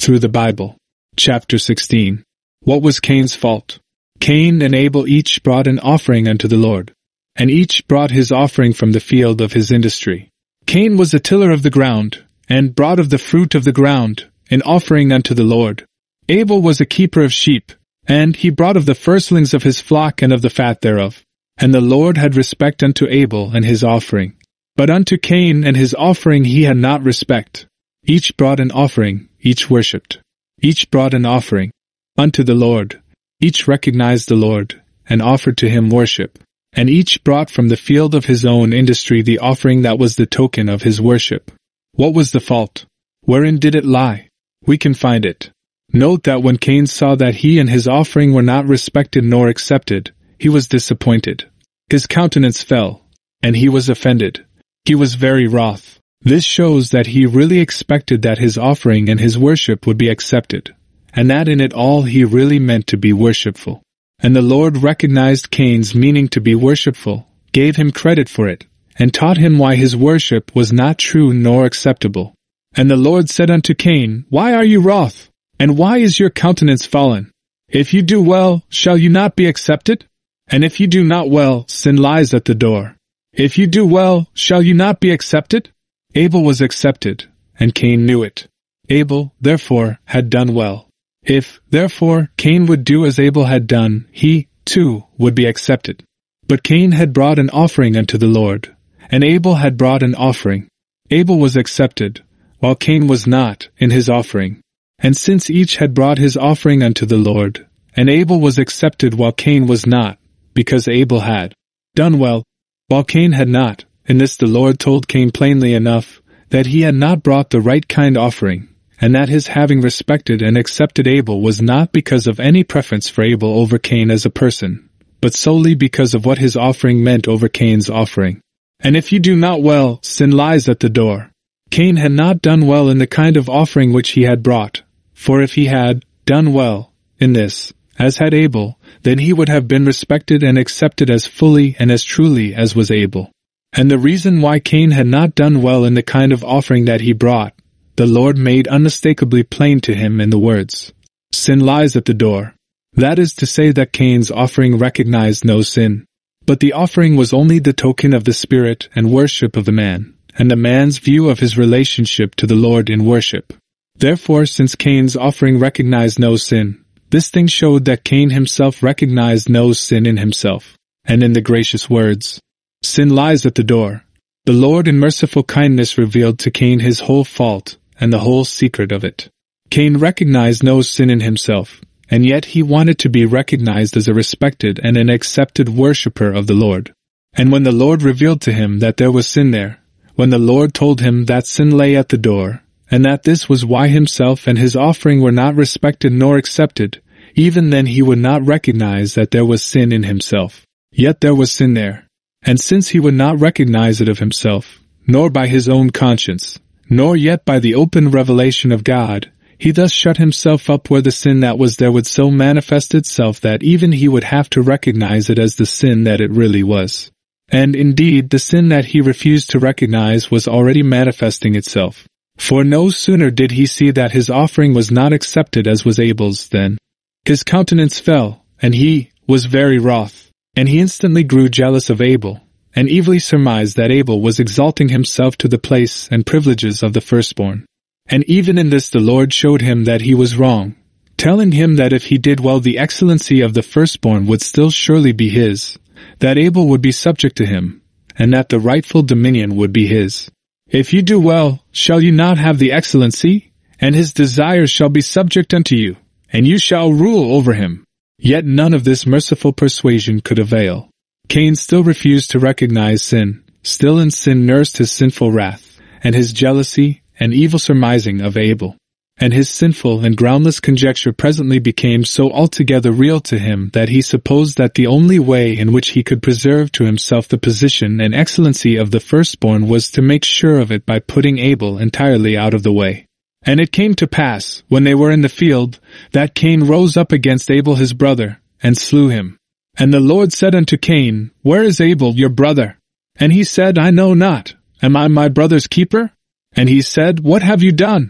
through the Bible. Chapter 16. What was Cain's fault? Cain and Abel each brought an offering unto the Lord, and each brought his offering from the field of his industry. Cain was a tiller of the ground, and brought of the fruit of the ground an offering unto the Lord. Abel was a keeper of sheep, and he brought of the firstlings of his flock and of the fat thereof. And the Lord had respect unto Abel and his offering. But unto Cain and his offering he had not respect. Each brought an offering, each worshipped. Each brought an offering unto the Lord. Each recognized the Lord, and offered to him worship. And each brought from the field of his own industry the offering that was the token of his worship. What was the fault? Wherein did it lie? We can find it. Note that when Cain saw that he and his offering were not respected nor accepted, he was disappointed. His countenance fell, and he was offended. He was very wroth. This shows that he really expected that his offering and his worship would be accepted, and that in it all he really meant to be worshipful. And the Lord recognized Cain's meaning to be worshipful, gave him credit for it, and taught him why his worship was not true nor acceptable. And the Lord said unto Cain, Why are you wroth? And why is your countenance fallen? If you do well, shall you not be accepted? And if you do not well, sin lies at the door. If you do well, shall you not be accepted? Abel was accepted, and Cain knew it. Abel, therefore, had done well. If, therefore, Cain would do as Abel had done, he, too, would be accepted. But Cain had brought an offering unto the Lord, and Abel had brought an offering. Abel was accepted, while Cain was not, in his offering. And since each had brought his offering unto the Lord, and Abel was accepted while Cain was not, because Abel had done well, while Cain had not, in this the Lord told Cain plainly enough that he had not brought the right kind offering, and that his having respected and accepted Abel was not because of any preference for Abel over Cain as a person, but solely because of what his offering meant over Cain's offering. And if you do not well, sin lies at the door. Cain had not done well in the kind of offering which he had brought, for if he had done well in this, as had Abel, then he would have been respected and accepted as fully and as truly as was Abel. And the reason why Cain had not done well in the kind of offering that he brought, the Lord made unmistakably plain to him in the words, Sin lies at the door. That is to say that Cain's offering recognized no sin. But the offering was only the token of the spirit and worship of the man, and the man's view of his relationship to the Lord in worship. Therefore, since Cain's offering recognized no sin, this thing showed that Cain himself recognized no sin in himself. And in the gracious words, Sin lies at the door, the Lord in merciful kindness revealed to Cain his whole fault and the whole secret of it. Cain recognized no sin in himself, and yet he wanted to be recognized as a respected and an accepted worshipper of the Lord. And when the Lord revealed to him that there was sin there, when the Lord told him that sin lay at the door, and that this was why himself and his offering were not respected nor accepted, even then he would not recognize that there was sin in himself. Yet there was sin there. And since he would not recognize it of himself, nor by his own conscience, nor yet by the open revelation of God, he thus shut himself up where the sin that was there would so manifest itself that even he would have to recognize it as the sin that it really was. And indeed, the sin that he refused to recognize was already manifesting itself. For no sooner did he see that his offering was not accepted as was Abel's than his countenance fell, and he was very wroth, and he instantly grew jealous of Abel, and evilly surmised that Abel was exalting himself to the place and privileges of the firstborn. And even in this the Lord showed him that he was wrong, telling him that if he did well the excellency of the firstborn would still surely be his, that Abel would be subject to him, and that the rightful dominion would be his. If you do well, shall you not have the excellency? And his desires shall be subject unto you, and you shall rule over him. Yet none of this merciful persuasion could avail. Cain still refused to recognize sin, still in sin nursed his sinful wrath, and his jealousy, and evil surmising of Abel. And his sinful and groundless conjecture presently became so altogether real to him that he supposed that the only way in which he could preserve to himself the position and excellency of the firstborn was to make sure of it by putting Abel entirely out of the way. And it came to pass, when they were in the field, that Cain rose up against Abel his brother, and slew him. And the Lord said unto Cain, Where is Abel your brother? And he said, I know not. Am I my brother's keeper? And he said, What have you done?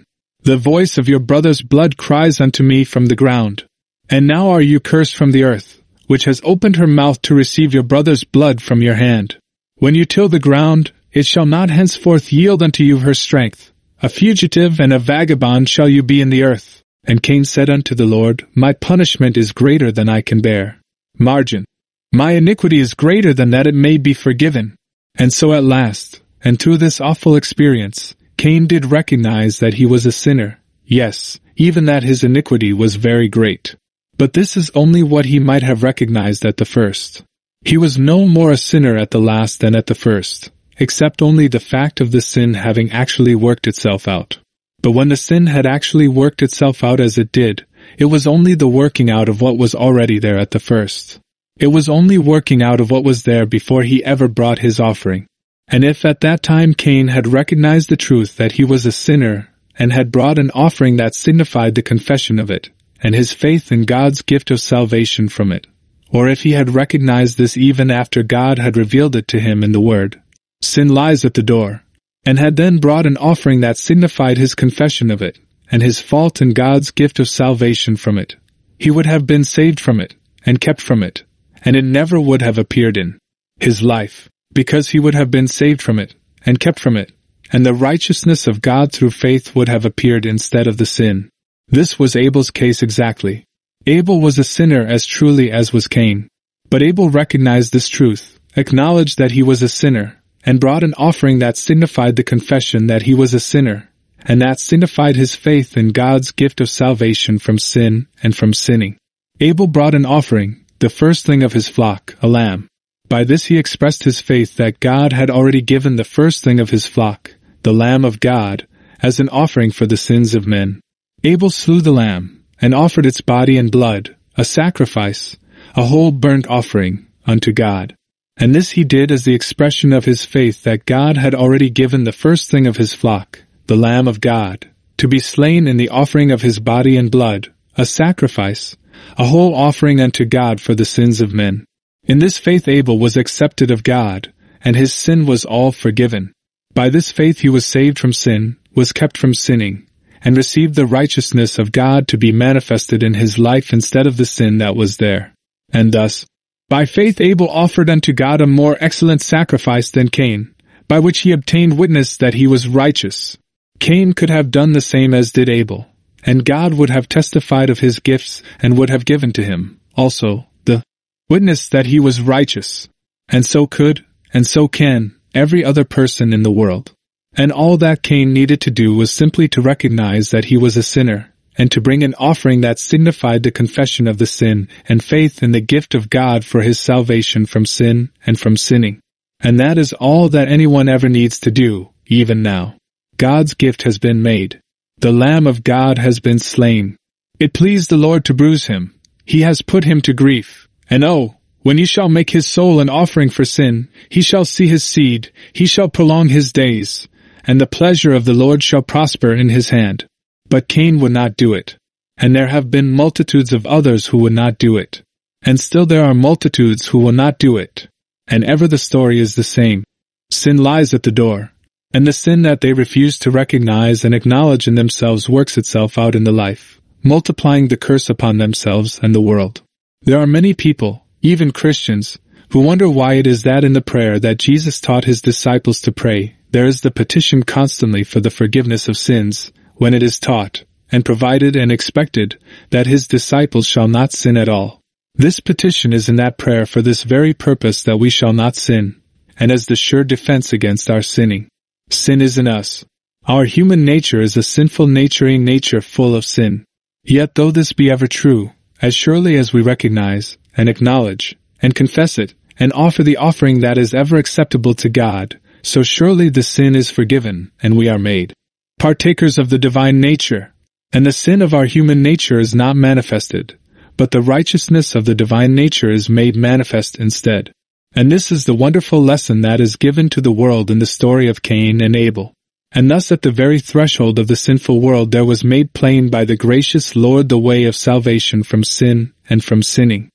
The voice of your brother's blood cries unto me from the ground. And now are you cursed from the earth, which has opened her mouth to receive your brother's blood from your hand. When you till the ground, it shall not henceforth yield unto you her strength. A fugitive and a vagabond shall you be in the earth. And Cain said unto the Lord, My punishment is greater than I can bear. Margin. My iniquity is greater than that it may be forgiven. And so at last, and through this awful experience, Cain did recognize that he was a sinner, yes, even that his iniquity was very great. But this is only what he might have recognized at the first. He was no more a sinner at the last than at the first, except only the fact of the sin having actually worked itself out. But when the sin had actually worked itself out as it did, it was only the working out of what was already there at the first. It was only working out of what was there before he ever brought his offering. And if at that time Cain had recognized the truth that he was a sinner, and had brought an offering that signified the confession of it, and his faith in God's gift of salvation from it, or if he had recognized this even after God had revealed it to him in the Word, sin lies at the door, and had then brought an offering that signified his confession of it, and his fault in God's gift of salvation from it, he would have been saved from it, and kept from it, and it never would have appeared in his life, because he would have been saved from it, and kept from it, and the righteousness of God through faith would have appeared instead of the sin. This was Abel's case exactly. Abel was a sinner as truly as was Cain. But Abel recognized this truth, acknowledged that he was a sinner, and brought an offering that signified the confession that he was a sinner, and that signified his faith in God's gift of salvation from sin and from sinning. Abel brought an offering, the firstling of his flock, a lamb. By this he expressed his faith that God had already given the firstling of his flock, the Lamb of God, as an offering for the sins of men. Abel slew the lamb, and offered its body and blood, a sacrifice, a whole burnt offering, unto God. And this he did as the expression of his faith that God had already given the firstling of his flock, the Lamb of God, to be slain in the offering of his body and blood, a sacrifice, a whole offering unto God for the sins of men. In this faith Abel was accepted of God, and his sin was all forgiven. By this faith he was saved from sin, was kept from sinning, and received the righteousness of God to be manifested in his life instead of the sin that was there. And thus, by faith Abel offered unto God a more excellent sacrifice than Cain, by which he obtained witness that he was righteous. Cain could have done the same as did Abel, and God would have testified of his gifts and would have given to him, also, the witness that he was righteous. And so could, and so can, every other person in the world. And all that Cain needed to do was simply to recognize that he was a sinner, and to bring an offering that signified the confession of the sin and faith in the gift of God for his salvation from sin and from sinning. And that is all that anyone ever needs to do, even now. God's gift has been made. The Lamb of God has been slain. It pleased the Lord to bruise him. He has put him to grief. And oh, when he shall make his soul an offering for sin, he shall see his seed, he shall prolong his days, and the pleasure of the Lord shall prosper in his hand. But Cain would not do it. And there have been multitudes of others who would not do it. And still there are multitudes who will not do it. And ever the story is the same. Sin lies at the door. And the sin that they refuse to recognize and acknowledge in themselves works itself out in the life, multiplying the curse upon themselves and the world. There are many people, even Christians, who wonder why it is that in the prayer that Jesus taught his disciples to pray, there is the petition constantly for the forgiveness of sins, when it is taught, and provided and expected, that his disciples shall not sin at all. This petition is in that prayer for this very purpose, that we shall not sin, and as the sure defense against our sinning. Sin is in us. Our human nature is a sinful naturing nature full of sin. Yet though this be ever true, as surely as we recognize, and acknowledge, and confess it, and offer the offering that is ever acceptable to God, so surely the sin is forgiven, and we are made partakers of the divine nature. And the sin of our human nature is not manifested, but the righteousness of the divine nature is made manifest instead. And this is the wonderful lesson that is given to the world in the story of Cain and Abel. And thus at the very threshold of the sinful world there was made plain by the gracious Lord the way of salvation from sin and from sinning.